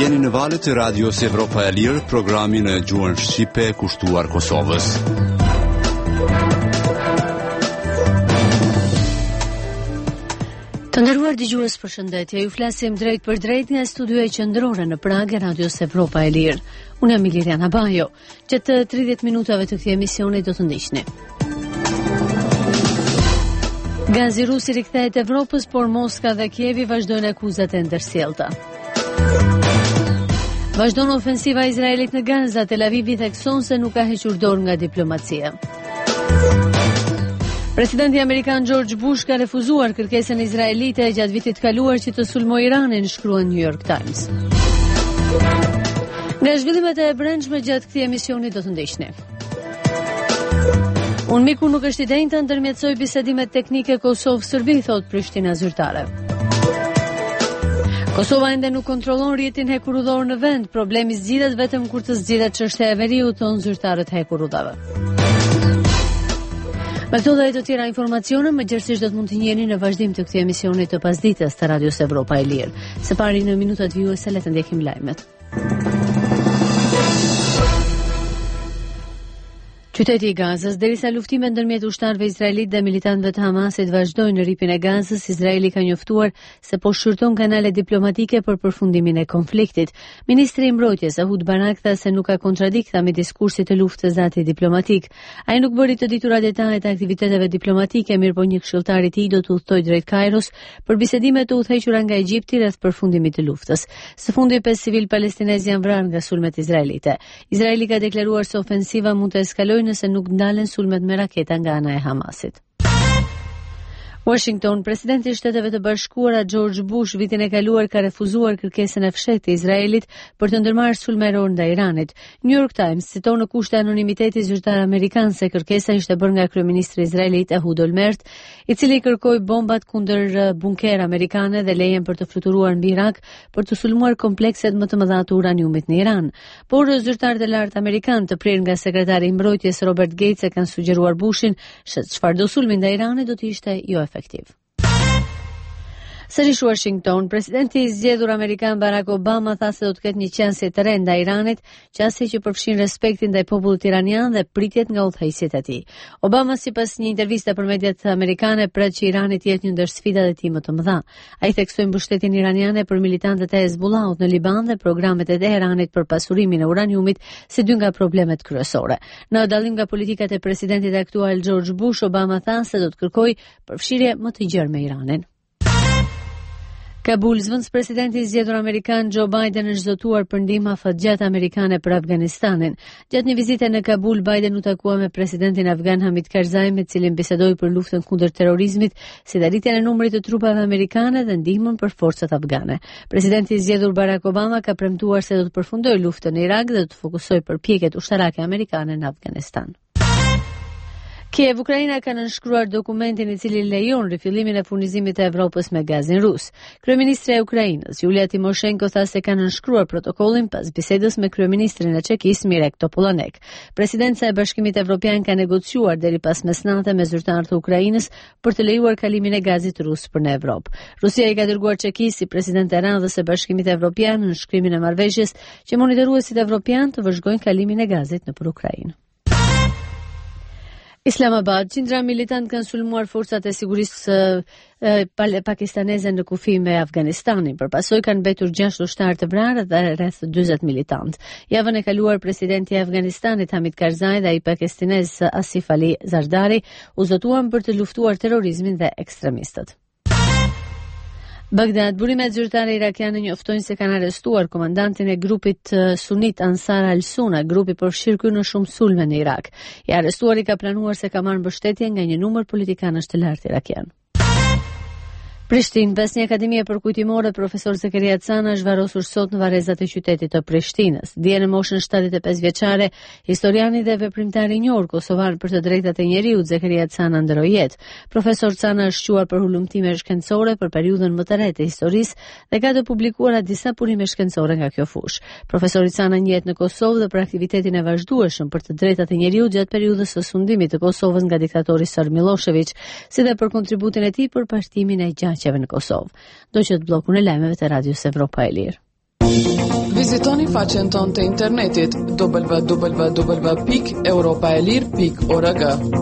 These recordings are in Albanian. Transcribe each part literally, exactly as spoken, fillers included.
Jeni në valët e Radios Evropa e Lirë, programi në gjuhën shqipe kushtuar Kosovës. Të nderuar dëgjues, përshëndetje. Ju flasim drejt për drejt nga studioja qendrore në Pragë e Radios Evropa e Lirë. Unë jam Liliana Bajo. Gjatë tridhjetë minutave të këtij emisioni do të ndiqni. Gazi rus i rikthehet Evropës, por Moska dhe Kievi vazhdojnë akuzat e ndërsjellta. Vazhdon ofensiva e Izraelit në Gaza, Tel Avivi thekson se nuk ka hequr dorë nga diplomacia. Presidenti amerikan George Bush ka refuzuar kërkesën izraelite gjatë vitit kaluar që të sulmojë Iranin, shkruan New York Times. Nga zhvillimet e brendshme gjatë këtij emisioni do të ndiqni. Unë miku nuk është i denjtë ndërmjetësoj bisedimet teknike Kosovë-Serbi, thot Prishtina zyrtare. Kosova ende nuk kontrollon rrjetin hekurudhor në vend, problemi zgjidhet vetëm kur të zgjidhet çështja e veriut, thon zyrtarët hekurudhave. Me këto dhe e të tjera informacione, më gjërësisht do të mund të njeni në vazhdim të këtij emisioni të pasdites të Radios Evropa e Lirë. Së pari në minutat vijuese le të ndjekim lajmet. Qyteti i Gazës, derisa luftimet ndërmjet ushtarëve izraelit dhe militantëve të Hamasit vazhdojnë në rripin e Gazës, Izraeli ka njoftuar se po shqyrton kanale diplomatike për përfundimin e konfliktit. Ministri i Mbrojtjes Ehud Barak tha se nuk ka kontradikta me diskursit të luftës zati diplomatik. Ai nuk bëri të ditura detajet e aktiviteteve diplomatike, mirëpo një këshilltar i tij do të udhtojë drejt Kairos për bisedime të udhëhequra nga Egjipti rreth përfundimit të luftës. Së fundi pesë civil palestinezë janë vrarë nga sulmet izraelite. Izraeli ka deklaruar se ofensiva mund të eskalojë nëse nuk ndalen sulmet me raketa nga ana e Hamasit. Washington, presidenti i Shteteve të Bashkuara George Bush vitin e kaluar ka refuzuar kërkesën e fshehtë të Izraelit për të ndërmarrë sulmeror ndaj Iranit. New York Times citon në kushte anonimiteti zyrtar amerikan se kërkesa ishte bërë nga kryeministri izraelit Ehud Olmert, i cili kërkoi bombat kundër bunker amerikane dhe lejen për të fluturuar mbi Irak për të sulmuar komplekset më të mëdha të uraniumit në Iran. Por zyrtarët e lartë amerikan të prirë nga sekretari i mbrojtjes Robert Gates e kanë sugjeruar Bushin se çfarëdo sulmi ndaj Iranit do të ishte jo efektiv. Sërish Washington, presidenti i zgjedhur amerikan Barack Obama tha se do të ketë një qasje të re ndaj Iranit, qasje që përfshin respektin ndaj popullit iranian dhe pritjet nga udhëheqësit e tij. Obama sipas një interviste për mediat amerikane pret që Irani të jetë një ndër sfidat e tij më të mëdha. Ai theksoi mbështetjen iraniane për militantët e Hezbollahut në Liban dhe programet e Teheranit për pasurimin e uraniumit si dy nga problemet kryesore. Në dallim nga politikat e presidentit aktual George Bush, Obama tha se do të kërkojë përfshirje më të gjerë me Iranin. Kabul, zëvendës presidenti i zgjedhur amerikan Joe Biden është zotuar për ndihmë afatgjatë amerikane për Afganistanin. Gjatë një vizite në Kabul, Biden u takua me presidentin afgan Hamid Karzai, me cilin bisedoi për luftën kundër terrorizmit, si dhe rritjen e numrit të trupave amerikane dhe ndihmën për forcat afgane. Presidenti i zgjedhur Barack Obama ka premtuar se do të përfundojë luftën në Irak dhe do të fokusojë përpjekjet ushtarake amerikane në Afganistan. Kiev, Ukraina ka nënshkruar dokumentin i cili lejon rifillimin e furnizimit të Evropës me gazin rus. Kryeministra e Ukrainës, Julia Timoshenko, tha se ka nënshkruar protokollin pas bisedës me kryeministrin e Çekisë Mirek Topolanek. Presidenca e Bashkimit Evropian ka negociuar deri pas mesnate me zyrtarët e Ukrainës për të lejuar kalimin e gazit rus për në Evropë. Rusia i ka dërguar Çekisë si president e radhës së Bashkimit Evropian në nënshkrimin e marrëveshjes që monitoruesit evropian të vëzhgojnë kalimin e gazit nëpër Ukrainë. Islamabad, qindra militant kanë sulmuar forcat e sigurisë uh, pakistaneze në kufi me Afganistanin. Përpasoj kanë mbetur gjashtë ushtarë të vrarë dhe rreth dyzet militant. Javën e kaluar presidenti i Afganistanit Hamid Karzai dhe ai pakistanez Asif Ali Zardari u zotuan për të luftuar terrorizmin dhe ekstremistët. Bagdad, burimet zyrtare irakiane njoftojnë se kanë arrestuar komandantin e grupit sunit Ansar al-Suna, grupi përfshirë në shumë sulme në Irak. I arrestuari ka planuar se ka marrë mbështetje nga një numër politikanësh të lartë irakian. Prishtinë, pas një akademie përkujtimore, profesor Zekeria Cana është varrosur sot në varrezat e qytetit të Prishtinës. Dje në moshën shtatëdhjetë e pesë vjeçare, historiani dhe veprimtari i njohur kosovar për të drejtat e njerëzit Zekeria Cana ndroi jetë. Profesor Cana është quar për hulumtime shkencore për periudhën më të re të historisë dhe ka të publikuara disa burime shkencore nga kjo fushë. Profesori Cana njihet në Kosovë dhe për aktivitetin e vazhdueshëm për të drejtat e njerëzit gjatë periudhës së sundimit të Kosovës nga diktatori Sër Milošević, si dhe për kontributin e tij për pashtimin e gjaqeve në Kosovë. Do që të blokun e lajmeve të Radios Evropa e Lirë. Vizitoni faqen tonë të internetit w w w pikë europa e lirë pikë org.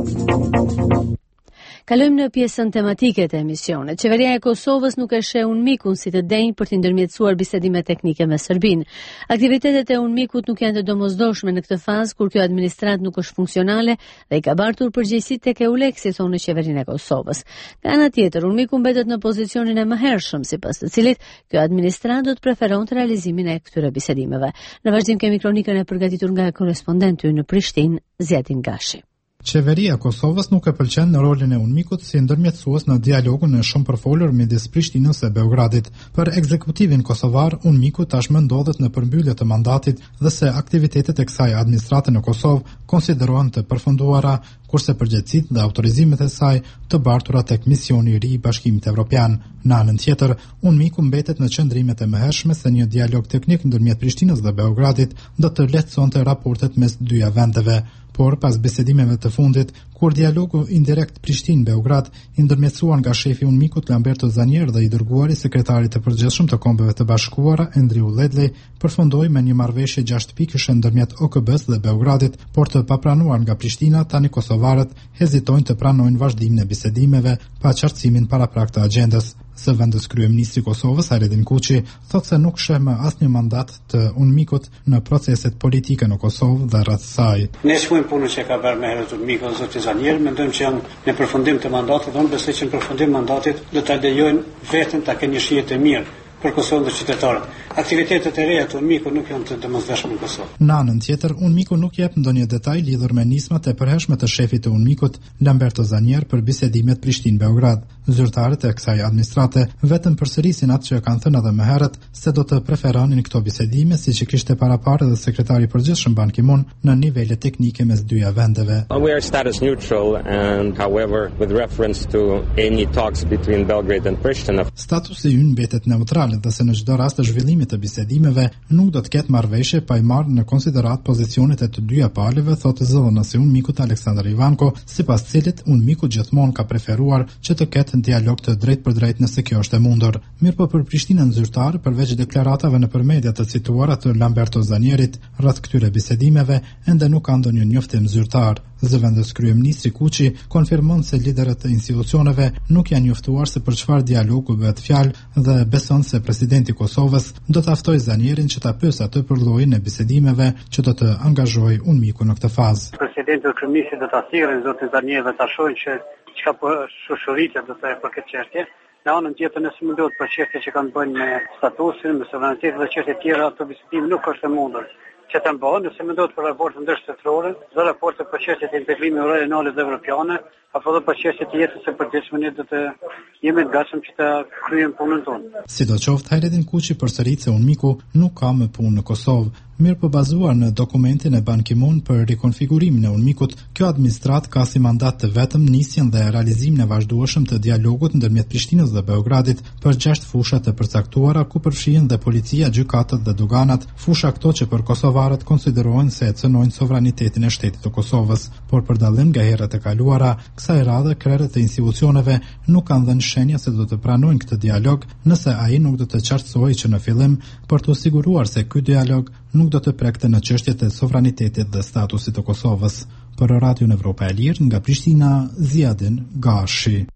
Kalojmë në pjesën tematike të emisionit. Qeveria e Kosovës nuk e sheh UNMIK-un si të denjë për të ndërmjetësuar bisedime teknike me Serbinë. Aktivitetet e UNMIK-ut nuk janë të domosdoshme në këtë fazë kur kjo administratë nuk është funksionale dhe i ka bartur përgjegjësitë tek EULEX, thonë në qeverinë e Kosovës. Nga ana tjetër, UNMIK-u mbetet në pozicionin e mëhershëm, sipas të cilit kjo administratë do të preferonte realizimin e këtyre bisedimeve. Në vazhdim kemi kronikën e përgatitur nga korrespondenti në Prishtinë, Zjetin Gashi. Qeveria e Kosovës nuk e pëlqen në rolin e UNMIK-ut si ndërmjetësues në dialogun e shumë përfolur midis Prishtinës e Beogradit. Për ekzekutivin kosovar, UNMIK-u tashmë ndodhet në përmbyllje të mandatit dhe se aktivitetet e kësaj administrate në Kosovë konsiderohen të përfunduara, kurse përgjegjësitë dhe autorizimet e saj të bartura tek misioni i ri i Bashkimit Evropian. Në anën tjetër, UNMIK-u mbetet në qëndrimet e mëhershme se një dialog teknik ndërmjet Prishtinës dhe Beogradit do të lehtësonte raportet mes dyja vendeve. Por pas bisedimeve të fundit, kur dialogu indirekt Prishtinë-Beograd i ndërmjetësuar nga shefi i UNMIK-ut Lamberto Zanier dhe i dërguari sekretarit të përgjithshëm të Kombeve të Bashkuara Andrew Ledley përfundoi me një marrëveshje gjashtë pikëshe ndërmjet O K B-s dhe Beogradit, por të papranuar nga Prishtina, tani kosovarët hezitojnë të pranojnë vazhdimin e bisedimeve pa qartësimin paraprak të agjendës. Së vendës kryeministri i Kosovës Aredin Kuçi thotë se nuk sheh më asnjë mandat të UNMIK-ut në proceset politike në Kosovë dhe rreth saj. Ne shkojmë punën që ka bërë me herët UNMIK-u dhe zoti Zanier, mendojmë që janë në përfundim të mandatit, dhe unë besoj që në përfundim mandatit do ta lejojnë veten ta kenë një shije të mirë për Kosovën dhe qytetarët. Aktivitetet e reja të UNMIK-ut nuk janë të domosdoshme në Kosovë. Në anën tjetër, UNMIK-u nuk jep ndonjë detaj lidhur me nismat e përhershme të shefit të UNMIK-ut, Lamberto Zanier, për bisedimet Prishtinë-Beograd. Zyrtarët e kësaj administrate vetëm përsërisin atë që kanë thënë edhe më herët, se do të preferonin këto bisedime, siç e kishte paraparë edhe sekretari i përgjithshëm Ban Ki-moon në nivele teknike mes dyja vendeve. We are status neutral and however with reference to any talks between Belgrade and Pristina. Statusi ynë mbetet neutral dhe se në çdo rast të zhvillimit të bisedimeve nuk do të ketë marrëveshje pa i marrë në konsiderat pozicionet e të dyja palëve, thotë zëdhënësi UNMIK-ut Aleksandar Ivanko, sipas cilit UNMIK-u gjithmonë ka preferuar që të ketë dialog të drejt për drejt nëse kjo është e mundur. Mirë po për Prishtinën zyrtar, përveç deklaratave nëpër media të cituara të Lamberto Zanierit rreth këtyre bisedimeve, ende nuk ka ndonjë njoftim zyrtar. Zëvendës kryeministri Kuçi konfirmon se liderët e institucioneve nuk janë njoftuar se për çfarë dialogu bëhet fjalë dhe beson se presidenti i Kosovës do të ftojë Zanierin që ta pyesë atë për llojin e bisedimeve që do të angazhojë UNMIK-un në këtë fazë. Presidenti dhe kryeministri do ta thirrën zotin Zanier dhe ta shohin që çka po shushuritja do të për këtë çështje. Në anën tjetër, nëse mundohet për çështje që kanë bënë me statusin, me sovranitetin dhe çështje tjera, ato bisedime nuk është e mundur që të mbahen, nëse mendohet për raporte ndërshtetërore, dhe raporte për çështjet e integrimit regionale dhe evropiane, apo edhe për çështjet e jetës së përditshme, ne do të jemi të gatshëm që të kryejmë punën tonë. Sidoqoftë, Hajredin Kuçi përsërit se UNMIK-u nuk ka më punë në Kosovë. Mirë po bazuar në dokumentin e Ban Ki-moon për rikonfigurimin e UNMIK-ut, kjo administrat ka si mandat të vetëm nisjen dhe realizimin e vazhdueshëm të dialogut ndërmjet Prishtinës dhe Beogradit për gjashtë fusha të përcaktuara ku përfshihen dhe policia, gjykatët dhe doganat, fusha këto që për kosovarët konsiderohen se e cënojnë sovranitetin e shtetit të Kosovës. Por për dallim nga herët e kaluara, kësaj radhe krerët e institucioneve nuk kanë dhënë shenja se do të pranojnë këtë dialog nëse ai nuk do të qartësohej që në fillim për të siguruar se ky dialog nuk do të prekte në çështjet e sovranitetit dhe statusit të Kosovës. Për Radio Evropa e Lirë nga Prishtina, Zjetin Gashi.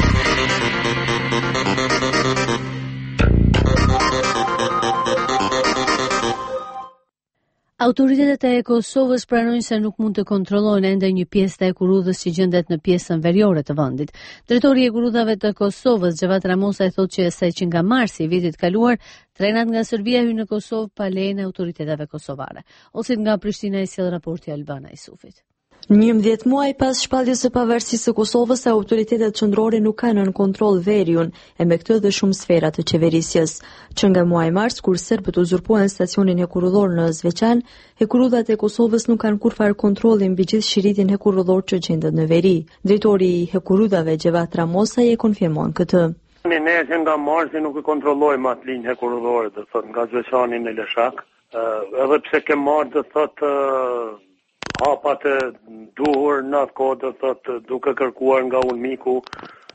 Autoritetet e Kosovës pranojnë se nuk mund të kontrollojnë ende një pjesë të Ekurudhës që gjendet në pjesën veriore të vendit. Drejtori i Ekurudhave të Kosovës, Xhavat Ramosa, e thotë që se që nga marsi i vitit kaluar, trenat nga Serbia hyn në Kosovë pa lejen e autoriteteve kosovare. Ose nga Prishtina, i sjell raporti Albana Isufit. njëmbëdhjetë muaj pas shpalljes së pavarësisë së Kosovës, autoritetet qendrore nuk kanë në kontroll veriun e me këtë dhe shumë sfera të qeverisjes. Që nga muaji mars, kur serbët uzurpuan stacionin hekurudhor në Zveçan, hekurudhat e Kosovës nuk kanë kurfar kontrolli mbi gjithë shiritin hekurudhor që gjendet në veri. Drejtori i hekurudhave Xhavat Ramosa e konfirmon këtë. Ne ne që nga marsi nuk e kontrollojmë atë linjë hekurudhore, do thotë nga Zveçani në Leshak, uh, edhe pse ke marrë do thotë uh, hapat e duhur në atë kohë, do thotë duke kërkuar nga UNMIK-u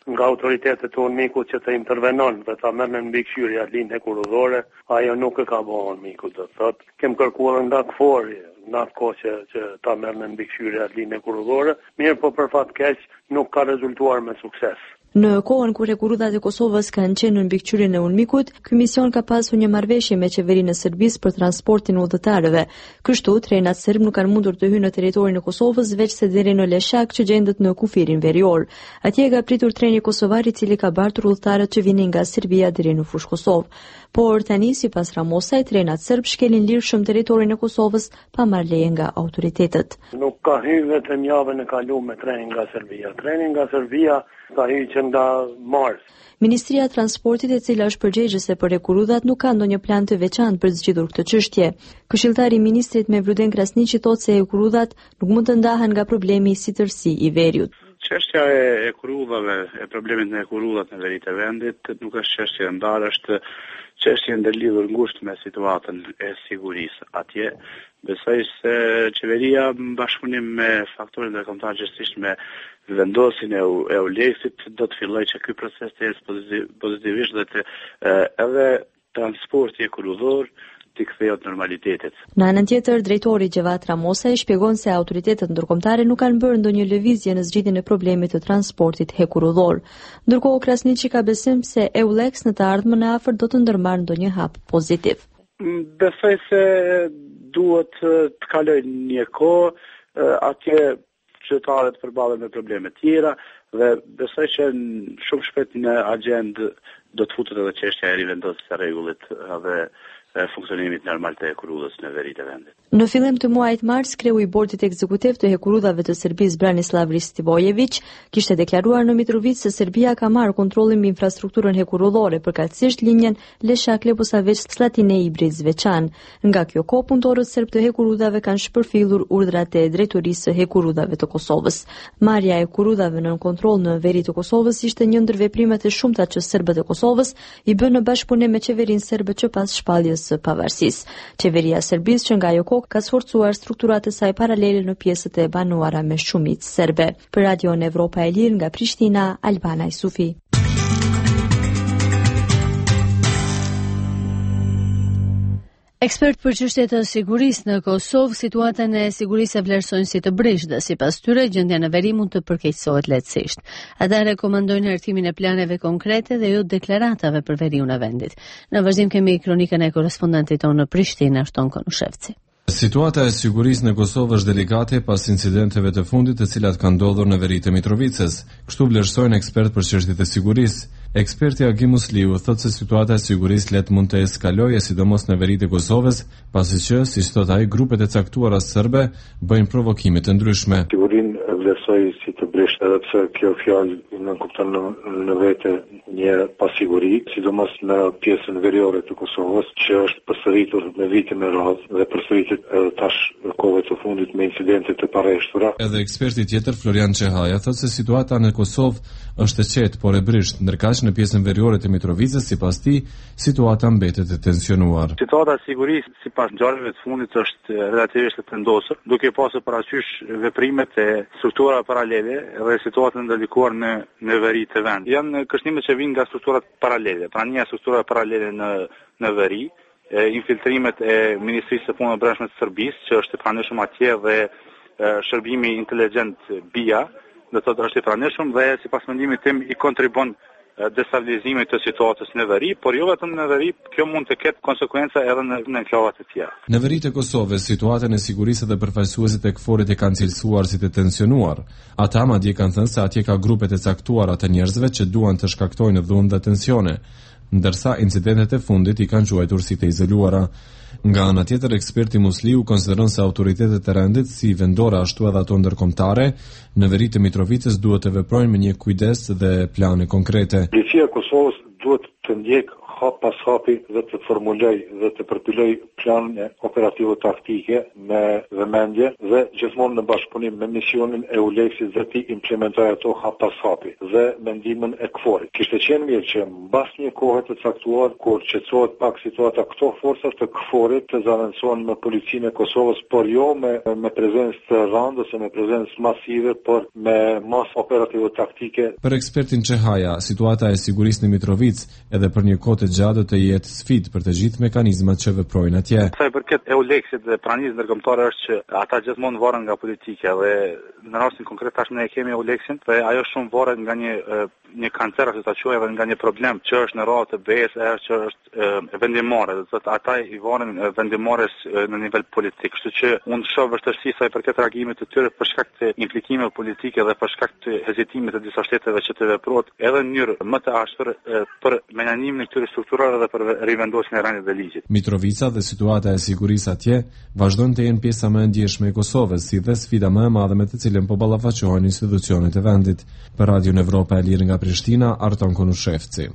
nga autoritetet tonë mikut që të intervenon dhe ta merr në mbikëqyrje atë linjë kurorëzore, ajo nuk e ka bën miku, do thotë, kem kërkuar nga kfori në atë kohë që, që ta merr në mbikëqyrje atë linjë kurorëzore, mirë po për fat keq nuk ka rezultuar me sukses. Në kohën kur hekurudhat e Kosovës kanë qenë në mbikëqyrjen e Unmikut, ky mision ka pasur një marrëveshje me qeverinë e Serbisë për transportin e udhëtarëve. Kështu, trenat serb nuk kanë mundur të hyjnë në territorin e Kosovës veçse deri në Leshak që gjendet në kufirin verior. Atje ka pritur treni kosovar i cili ka bartur udhëtarët që vinin nga Serbia deri në fushë Kosovë. Por tani, sipas Ramosaj, trenat serb shkelin lirshëm territorin e Kosovës pa marrë leje nga autoritetet. Nuk ka hyrë vetëm javën e kaluar me trenin nga Serbia. Treni nga Serbia ka hyrë që nga Mars. Ministria e Transportit, e cila është përgjegjëse për hekurudhat, nuk ka ndonjë plan të veçantë për të zgjidhur këtë çështje. Këshilltari i ministrit Mevluden Krasniqi thotë se hekurudhat nuk mund të ndahen nga problemi si tërësi i veriut. Çështja e hekurudhave, e problemit me hekurudhat në veri të vendit nuk është çështje e ndarë, është çështje ndërlidhur ngushtë me situatën e sigurisë atje. Besoj se qeveria në bashkëpunim me faktorët ndërkombëtar, gjithsesi me vendosin e Euleksit, do të fillojë që ky proces të ecë pozitivisht dhe të edhe transporti hekurudhor të kthehet normalitetit. Në anën tjetër, drejtori Gjevat Ramosaj shpjegon se autoritetet ndërkombëtare nuk kanë bërë ndonjë lëvizje në zgjidhjen e problemit të transportit hekurudhor. Ndërkohë Krasniqi ka besim se Euleks në të ardhmen e afërt do të ndërmarrë ndonjë hap pozitiv. Besoj se duhet të kalojë një kohë atje qytetarët përballen me probleme tjera dhe besoj që shumë shpejt në agjendë do të futet edhe çështja e rivendosjes së rregullit dhe funksionimit normal të hekurudhës në veri të vendit. Në fillim të muajit mars, kreu i bordit ekzekutiv të hekurudhave të Serbisë Branislav Ristivojević kishte deklaruar në Mitrovica se Serbia ka marrë kontrollin mbi infrastrukturën hekurudhore, përkatësisht linjën Leshak-Leposavić-Slatini-Ibrizë-Veçan. Nga kjo kohë, punëtorët serb të hekurudhave kanë shpërfillur urdhrat e drejtorisë së hekurudhave të Kosovës. Marrja e hekurudhave nën kontroll në veri të Kosovës ishte një ndër veprimet e shumta që serbët e Kosovës i bën në bashkëpunim me qeverinë serbe që pas shpalljes së pavarësisë. Qeveria e Serbisë që nga ajo kohë ka sforcuar strukturat e saj paralele në pjesët e banuara me shumicë serbe. Për Radion Evropa e Lirë nga Prishtina, Albana Isufi. Ekspert për çështje të sigurisë në Kosovë, situatën e sigurisë e vlerësojnë si të brishtë, sipas tyre gjendja në veri mund të përkeqësohet lehtësisht. Ata rekomandojnë hartimin e planeve konkrete dhe jo deklaratave për veriun e vendit. Në vazhdim kemi kronikën e korrespondentit tonë në Prishtinë, Ashton Konushevci. Situata e sigurisë në Kosovë është delikate pas incidenteve të fundit të cilat kanë ndodhur në veri të Mitrovicës. Kështu vlerësojnë ekspert për çështjet e sigurisë. Eksperti Agi Musliu thotë se situata e sigurisë let mund të eskalojë sidomos në veri të Kosovës, pasi që, si thot ai, grupet e caktuara serbe bëjnë provokime të ndryshme. Sigurinë vlerësoj si të brishtë, edhe pse kjo fjalë në kupton në, në vete një pasiguri, sidomos në pjesën veriore të Kosovës, që është përsëritur me vite me radhë dhe përsëritet edhe tash në kohët të fundit me incidente të parashtura. Edhe eksperti tjetër Florian Çehaja thotë se situata në Kosovë është e qetë, por e brishtë, ndërkaq në pjesën veriore të Mitrovicës, sipas tij, situata mbetet e tensionuar. Situata e sigurisë sipas ngjarjeve të fundit është relativisht e vendosur, duke pasur parasysh veprimet e strukturave paralele dhe situatën ndërlikuar në në veri të vend. Janë kërcënimet që vijnë nga strukturat paralele, pra një struktura paralele në në veri, e, infiltrimet e Ministrisë së Punëve të Brendshme të Serbisë, që është e pranishëm atje, dhe e, shërbimi inteligjent B I A, do të thotë është i pranishëm dhe sipas mendimit tim i kontribon destabilizimit të situatës në veri, por jo vetëm në veri, kjo mund të ketë konsekuenca edhe në, në enklavat e tjera. Në veri të Kosovës, situatën e sigurisë dhe përfaqësuesit e KFOR-it e kanë cilësuar si të tensionuar. Ata madje kanë thënë se atje ka grupet e caktuara të njerëzve që duan të shkaktojnë dhunë dhe tensione, ndërsa incidentet e fundit i kanë quajtur si të izoluara. Nga ana tjetër, eksperti Musliu konsideron se autoritetet e rendit, si vendore ashtu edhe ato ndërkombëtare, në veri të Mitrovicës duhet të veprojnë me një kujdes dhe plane konkrete. Policia e Kosovës duhet të ndjek hap pas hapi dhe të formuloj dhe të përpiloj planin operative-taktike me vëmendje dhe gjithmonë në bashkëpunim me misionin e ULEX-it dhe ti implementoj ato hap pas hapi dhe mendimin e KFOR-it. Kishte qenë mirë që mbas një kohe të caktuar, kur qetësohet pak situata, këto forcat të KFOR-it të zaventësohen me policinë e Kosovës, por jo me, me prezencë të rëndë ose me prezencë masive, por me mas operative-taktike. Për ekspertin Çehaja, situata e sigurisë në Mitrovic edhe për një kohë të gjatë do të jetë sfidë për të gjithë mekanizmat që veprojnë atje. Sa i përket EULEX-it dhe pranisë ndërkombëtare është që ata gjithmonë varen nga politika dhe në rastin konkret tash ne kemi EULEX-in dhe ajo shumë varet nga një një kancer ose ta quajmë nga një problem që është në radhë të B E S, që është e vendimore, do thotë ata i varen vendimores në nivel politik. Kështu që unë shoh vështirësi sa i përket reagimit të tyre për shkak të implikimeve politike dhe për shkak të hezitimit të disa shteteve që të veprohet edhe në mënyrë më të ashpër për menaxhimin e këtyre strukturave dhe për rivendosjen e rendit dhe ligjit. Mitrovica dhe situata e sigurisë atje vazhdon të jenë pjesa më e ndjeshme e Kosovës, si dhe sfida më e madhe me të cilën po ballafaqohen institucionet e vendit. Për Radion Evropa e Lirë nga Prishtina, Arton Konushevci.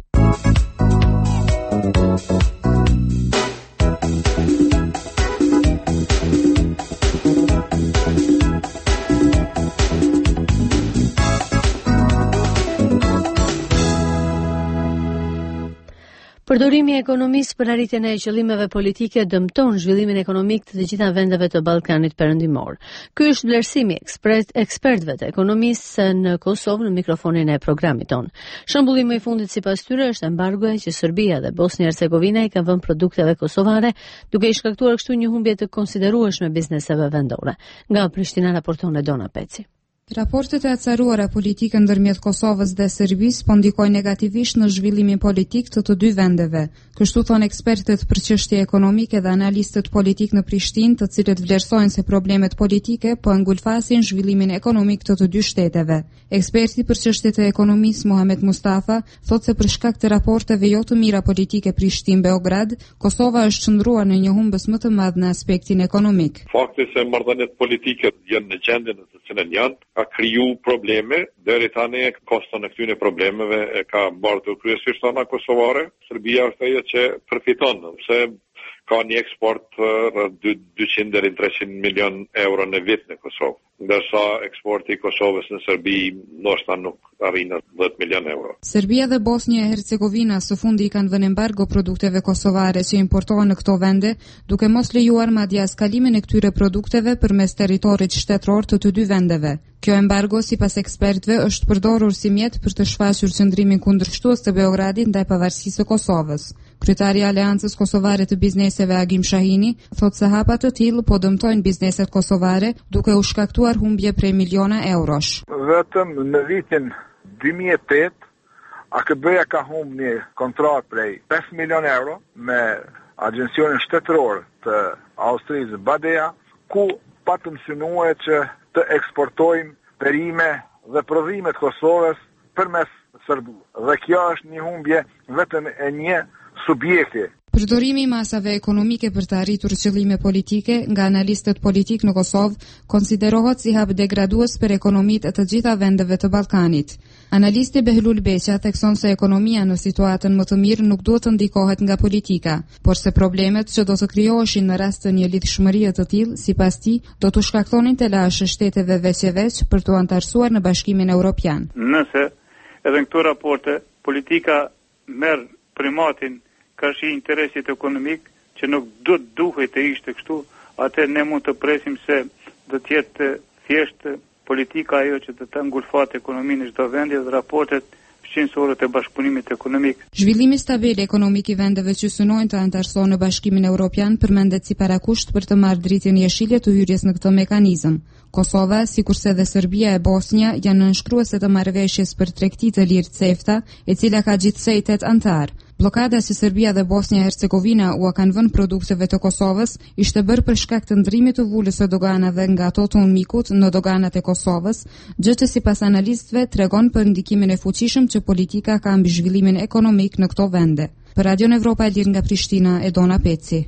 Përdorimi i ekonomisë për arritjen e qëllimeve politike dëmton zhvillimin ekonomik të të gjitha vendeve të Ballkanit Perëndimor. Ky është vlerësimi ekspert, ekspertëve të ekonomisë në Kosovë në mikrofonin e programit ton. Shembulli më i fundit sipas tyre është embargoja që Serbia dhe Bosnia-Hercegovina i kanë vënë produkteve kosovare, duke i shkaktuar kështu një humbje të konsiderueshme bizneseve vendore. Nga Prishtina raporton Edona Peci. Raportet e acaruara politike ndërmjet Kosovës dhe Serbisë po ndikojnë negativisht në zhvillimin politik të të dy vendeve. Kështu thonë ekspertët për çështje ekonomike dhe analistët politik në Prishtinë, të cilët vlerësojnë se problemet politike po ngulfasin zhvillimin ekonomik të të dy shteteve. Eksperti për çështjet e ekonomisë Muhamet Mustafa thotë se për shkak të raporteve jo të mira politike Prishtinë-Beograd, Kosova është çndruar në një humbës më të madh në aspektin ekonomik. Fakti se marrëdhëniet politike janë në gjendjen në të cilën janë, ka kriju probleme, deri tani koston e këtyre problemeve e ka mbartur kryesisht ana kosovare. Serbia është ajo që përfiton, se ka një eksport rreth dyqind deri në treqind milion euro në vit në Kosovë, ndërsa eksporti i Kosovës në Serbi ndoshta nuk arrin dhjetë milion euro. Serbia dhe Bosnia e Hercegovina së fundi i kanë vënë embargo produkteve kosovare që importohen në këto vende, duke mos lejuar madje as kalimin e këtyre produkteve përmes territorit shtetëror të të dy vendeve. Kjo embargo, sipas ekspertëve, është përdorur si mjet për të shfaqur qëndrimin kundërshtues të Beogradit ndaj pavarësisë së Kosovës. Kryetari i Aleancës Kosovare të Bizneseve Agim Shahini thotë se hapa të tillë po dëmtojnë bizneset kosovare, duke u shkaktuar humbje prej miliona eurosh. Vetëm në vitin dy mijë e tetë A K B-ja ka humbur një kontratë prej pesë milion euro me agjencionin shtetëror të Austrisë Badea, ku patëm synuar që të eksportojmë perime dhe prodhime të Kosovës përmes Serbisë. Dhe kjo është një humbje vetëm e një subjekti. Përdorimi i masave ekonomike për të arritur qëllime politike nga analistët politik në Kosovë konsiderohet si hap degradues për ekonomitë e të gjitha vendeve të Ballkanit. Analisti Behlul Beqa thekson se ekonomia në situatën më të mirë nuk duhet të ndikohet nga politika, por se problemet që do të krijoheshin në rast të një lidhshmërie të tillë, sipas tij, do të shkaktonin të lashë shteteve veç e veç për të antarësuar në Bashkimin Evropian. Nëse edhe në këto raporte politika merr primatin ka shi interesit ekonomik që nuk do të duhet të ishte kështu, atë ne mund të presim se do të jetë thjesht politika ajo që të të ngulfat ekonominë në çdo vend dhe raportet shqinësore të bashkëpunimit ekonomik. Zhvillimi stabil ekonomik i vendeve që synojnë të antarësohen në Bashkimin Evropian përmendet si parakusht për të marrë dritjen jeshile të hyrjes në këtë mekanizëm. Kosova, sikurse dhe Serbia e Bosnia, janë nënshkruese të marrëveshjes për tregti të lirë CEFTA, e cila ka gjithsej tetë antar. Blokada që Serbia dhe Bosnia-Hercegovina u kanë vënë produkteve të Kosovës ishte bërë për shkak të ndrimit të vulës së doganave nga ato të Unmikut në doganat e Kosovës, gjë që sipas analistëve tregon për ndikimin e fuqishëm që politika ka mbi zhvillimin ekonomik në këto vende. Për Radion Evropa e Lirë nga Prishtina, Edona Peci.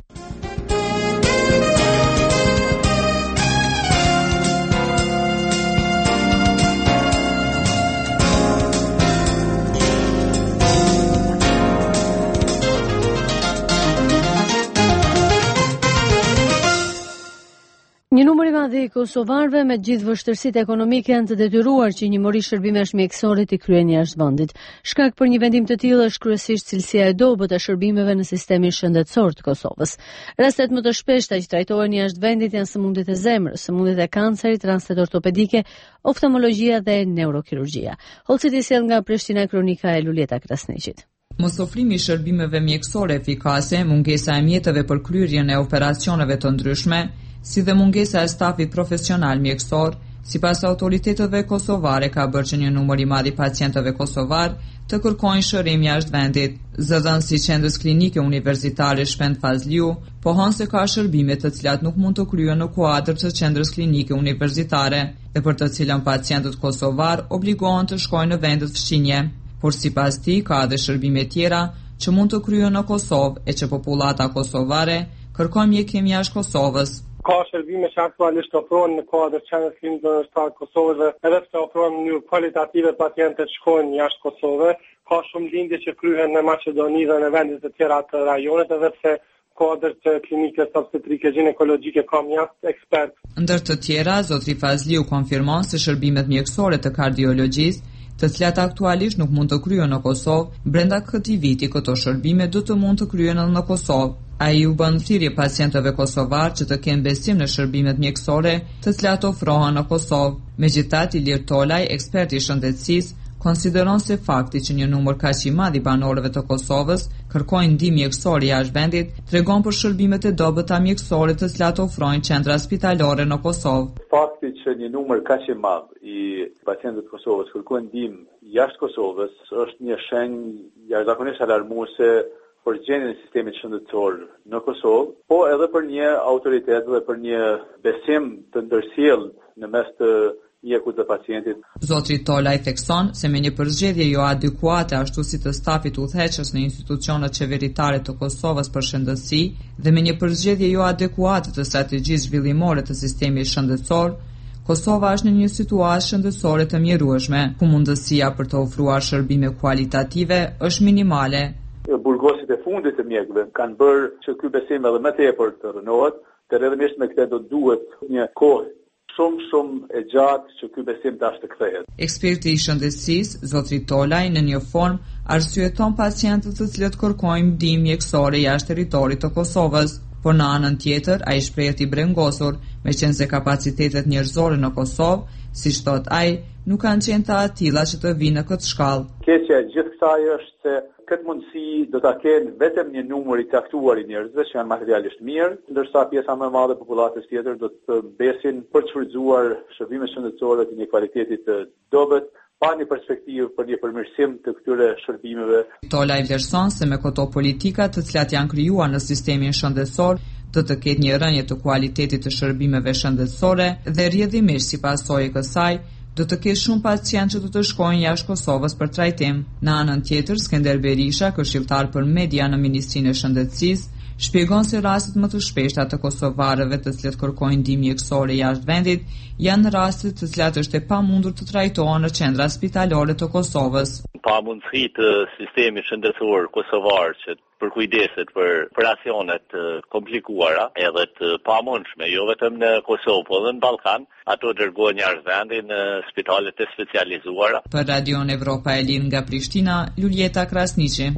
Milioni kosovarëve me gjithë vështirësitë ekonomike janë të detyruar që një mori shërbimesh mjekësore të kryejnë jashtë vendit. Shkak për një vendim të tillë është kryesisht cilësia e dobët e shërbimeve në sistemin shëndetësor të Kosovës. Rastet më të shpeshta që trajtohen jashtë vendit janë sëmundjet e zemrës, sëmundjet e kancerit, rastet ortopedike, oftalmologjia dhe neurokirurgjia. Holciti sjell nga Prishtina kronika e Luljeta Krasniqit. Mosofrimi i shërbimeve mjekësore efikase, mungesa e mjetëve për kryerjen e operacioneve të ndryshme, si dhe mungesa e stafit profesional mjekësor, sipas autoriteteve kosovare ka bërë që një numër i madh i pacientëve kosovar të kërkojnë shërim jashtë vendit. Zëdhënësi i qendrës klinike universitare Shpend Fazliu pohon se ka shërbime të cilat nuk mund të kryen në kuadër të qendrës klinike universitare dhe për të cilën pacientët kosovar obligohen të shkojnë në vendet fëmijë. Por sipas tij ka edhe shërbime tjera që mund të kryen në Kosovë e që popullata kosovare kërkon mjekim jashtë Kosovës. Ka shërbime që aktualisht ofrohen në kuadër qendrës klinike universitare të Kosovës, edhe pse ofrohen në mënyrë kualitative, pacientët shkojnë jashtë Kosovës. Ka shumë lindje që kryhen në Maqedoni dhe në vende të tjera të rajonit, edhe pse kuadër të klinikës obstetrike ginekologjike ka mjaft ekspert. Ndër të tjera, zotri Fazliu konfirmon se shërbimet mjekësore të kardiologjisë, të cilat aktualisht nuk mund të kryen në Kosovë, brenda këtij viti këto shërbime do të mund të kryen edhe në Kosovë. Ai u bën thirrje pacientëve kosovar që të kenë besim në shërbimet mjekësore të cilat ofrohen në Kosovë. Megjithatë, Ilir Tolaj, ekspert i shëndetësisë, konsideron se fakti që një numër kaq i madh i banorëve të Kosovës kërkojnë ndihmë mjekësore jashtë vendit, tregon për shërbimet e dobëta mjekësore të cilat ofrojnë qendra spitalore në Kosovë. Fakti që një numër kaq i madh i pacientëve të Kosovës kërkojnë ndihmë jashtë Kosovës është një shenjë jashtëzakonisht alarmuese për gjendjen e sistemit shëndetësor në Kosovë, po edhe për një autoritet dhe për një besim të ndërsjellë në mes të mjekut dhe pacientit. Zotri Tolaj thekson se me një përzgjedhje jo adekuate ashtu si të stafit udhëheqës në institucionet qeveritare të Kosovës për shëndetësi dhe me një përzgjedhje jo adekuate të strategjisë zhvillimore të sistemit shëndetësor, Kosova është në një situatë shëndetësore të mjerueshme, ku mundësia për të ofruar shërbime kualitative është minimale. Burgosit e fundit të mjekëve kanë bërë që ky besim edhe më tepër të rënohet, të rrjedhimisht me këtë do duhet një kohë shumë shumë e gjatë që ky besim tash të kthehet. Eksperti i shëndetësisë, zotri Tolaj, në një formë arsyeton pacientët të cilët kërkojnë ndihmë mjekësore jashtë territorit të Kosovës, por në anën tjetër ai shprehet i brengosur, meqense kapacitetet njerëzore në Kosovë, siç thot ai, nuk kanë qenë të atilla që të vinë në këtë shkallë. Keqja e gjithë kësaj është se këtë mundësi do ta kenë vetëm një numër i caktuar i njerëzve që janë materialisht mirë, ndërsa pjesa më e madhe e popullatës tjetër do të besin për të shfrytzuar shërbime shëndetësore të një kvaliteti të dobët, pa një perspektivë për një përmirësim të këtyre shërbimeve. Tolaj vlerëson se me këto politika të cilat janë krijuar në sistemin shëndetësor, do të ketë një rënje të kualitetit të shërbimeve shëndetësore dhe rrjedhimisht si pasojë e kësaj do të ketë shumë pacientë që do të shkojnë jashtë Kosovës për trajtim. Në anën tjetër, Skënder Berisha, këshilltar për media në Ministrinë e Shëndetësisë, shpjegon se rastet më të shpeshta të kosovarëve të cilët kërkojnë ndihmë mjekësore jashtë vendit janë rastet të cilat është e pamundur të trajtohen në qendra spitalore të Kosovës. Pamundësi të sistemit shëndetësor kosovar që përkujdeset për operacionet të komplikuara edhe të pamundshme, jo vetëm në Kosovë, por edhe në Ballkan, ato dërgohen jashtë vendit në spitalet e specializuara. Për Radion Evropa e Lirë nga Prishtina, Luljeta Krasniqi.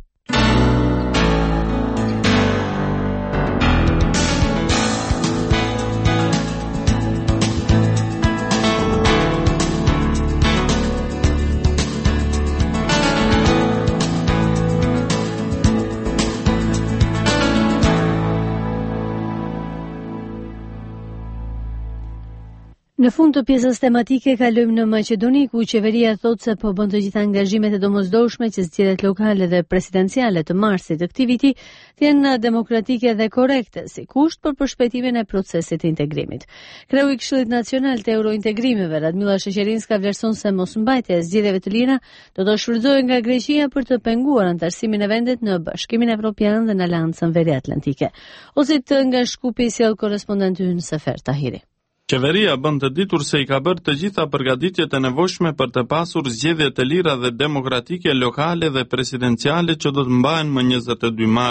Në fund të pjesës tematike kalojmë në Maqedoni, ku qeveria thotë se po bën të gjitha angazhimet e domosdoshme që zgjedhjet lokale dhe presidenciale të marsit të këtij viti të jenë demokratike dhe korrekte, si kusht për përshpejtimin e procesit të integrimit. Kreu i Këshillit Nacional të Eurointegrimeve, Radmila Sheqerinska, vlerëson se mosmbajtja e zgjedhjeve të lira do të shfrytëzohet nga Greqia për të penguar antarësimin e vendit në Bashkimin Evropian dhe në Aleancën Veriatlantike. Ozit nga Shkupi sjell korrespondenti ynë Sefer Tahiri. Qeveria bën të ditur se i ka bërë të gjitha përgatitjet e nevojshme për të pasur zgjedhje të lira dhe demokratike lokale dhe presidenciale që do të mbahen më njëzet e dy mars.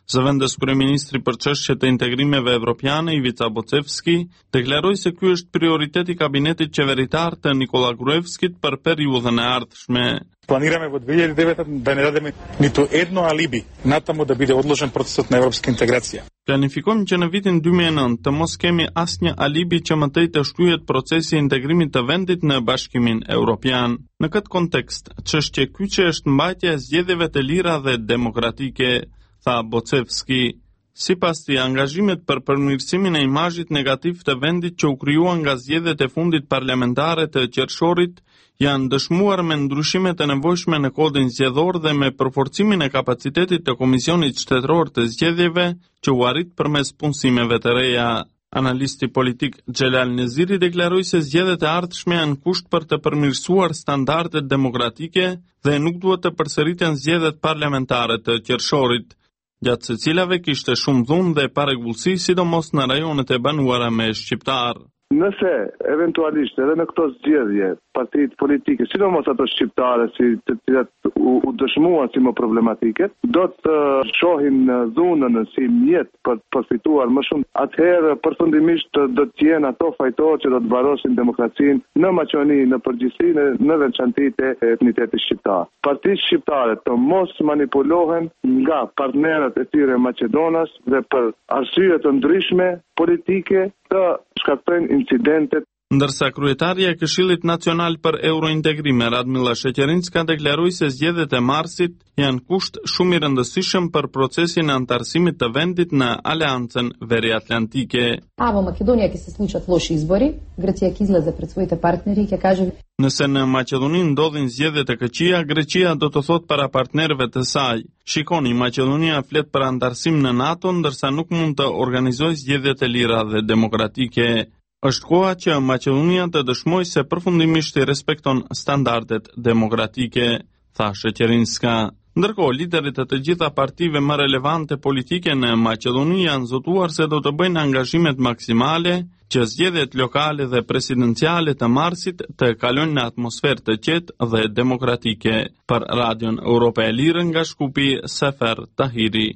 Zëvendës kryeministri për çështjet e integrimeve evropiane Ivica Bocevski deklaroi se ky është prioriteti i kabinetit qeveritar të Nikola Gruevskit për periudhën e ardhshme. Planirаме во две илјади и девета да не дадеме ниту едно алиби натаму да биде одложен процесот на европска интеграција. Planifikojmë që në vitin dy mijë e nëntë të mos kemi asnjë alibi që më tej të shtyhet procesi i integrimit të vendit në Bashkimin Evropian. Në këtë kontekst, çështje kyçe është mbajtja e zgjedhjeve të lira dhe demokratike, tha Bocevski. Sipas tij, angazhimet për përmirësimin e imazhit negativ të vendit që u krijuan nga zgjedhjet e fundit parlamentare të qershorit janë dëshmuar me ndryshimet e nevojshme në kodin zgjedhor dhe me përforcimin e kapacitetit të Komisionit Shtetëror të Zgjedhjeve që u arrit përmes punësimeve të reja. Analisti politik Xhelal Neziri deklaroi se zgjedhjet e ardhshme janë kusht për të përmirësuar standardet demokratike dhe nuk duhet të përsëriten zgjedhjet parlamentare të qershorit, gjatë se cilave kishte shumë dhunë dhe parregullsi, sidomos në rajonet e banuara me shqiptar. Nëse eventualisht edhe në këto zgjedhje partitë politike, sidomos ato shqiptare si të cilat u, u dëshmuan si më problematike, do të uh, shohin dhunën si mjet për të përfituar më shumë, atëherë përfundimisht do të jenë ato fajtorë që do të barosin demokracinë në Maqedoni, në përgjithësi në, në veçanti të etnitetit shqiptar. Partitë shqiptare të mos manipulohen nga partnerët e tyre maqedonas dhe për arsye të ndryshme politike të shkaktojnë incidentet. Ndërsa kryetaria e Këshillit Nacional për Eurointegrim Radmila Sheqerinska deklaroi se zgjedhjet e marsit janë kusht shumë i rëndësishëm për procesin e antarësimit të vendit në Aleancën Veriatlantike. А во Македонија ќе се случат лоши избори, Грција ќе излезе пред своите партнери и ќе каже Nëse në Maqedoni ndodhin zgjedhje të këqija, Greqia do të thotë para partnerëve të saj: "Shikoni, Maqedonia flet për antarësim në NATO, ndërsa nuk mund të organizojë zgjedhje të lira dhe demokratike." Është koha që Maqedonia të dëshmojë se përfundimisht i respekton standardet demokratike, tha Sheqerinska. Ndërkohë, liderit e të gjitha partive më relevante politike në Maqedoni janë zotuar se do të bëjnë angazhimet maksimale që zgjedhjet lokale dhe presidenciale të marsit të kalojnë në atmosferë të qetë dhe demokratike. Për Radion Europa e Lirë nga Shkupi, Sefer Tahiri.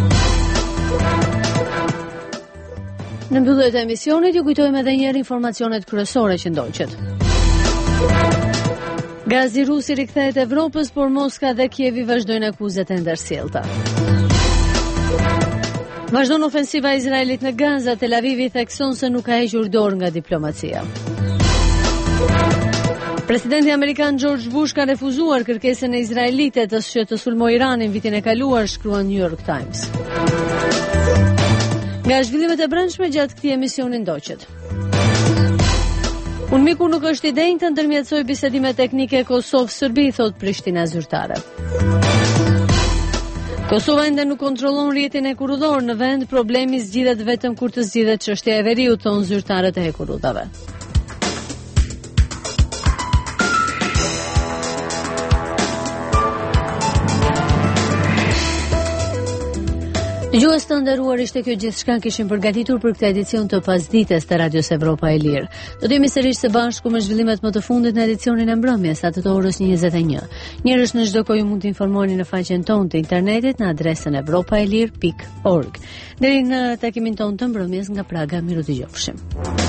Në mbyllje të emisionit ju kujtojmë edhe një herë informacionet kryesore që ndoqet. Gazi rus i rikthehet Evropës, por Moska dhe Kievi vazhdojnë akuzat e ndërsjellta. Vazhdon ofensiva e Izraelit në Gaza, Tel Avivi thekson se nuk ka hequr dorë nga diplomacia. Presidenti amerikan George Bush ka refuzuar kërkesën e izraelites që të sulmojë Iranin vitin e kaluar, shkruan New York Times. Nga zhvillimet e brendshme gjatë këtij emisioni ndoqet. Unë miku nuk është i denjë të ndërmjetësoj bisedime teknike Kosovë-Serbi, thot Prishtina zyrtare. Kosova ende nuk kontrollon rrjetin e kurudor në vend, problemi zgjidhet vetëm kur të zgjidhet çështja e veriut, thon zyrtarët e hekurudave. Dëgjues të nderuar, ishte kjo gjithçka kishim përgatitur për këtë edicion të pasdites të Radios Evropa e Lirë. Do të jemi sërish së bashku me zhvillimet më të fundit në edicionin e mbrëmjes, atë të orës njëzet e një. Njerëz në çdo kohë mund të informoheni në faqen tonë të internetit në adresën evropaelir pikë org. Deri në takimin tonë të mbrëmjes nga Praga, miru dëgjofshim.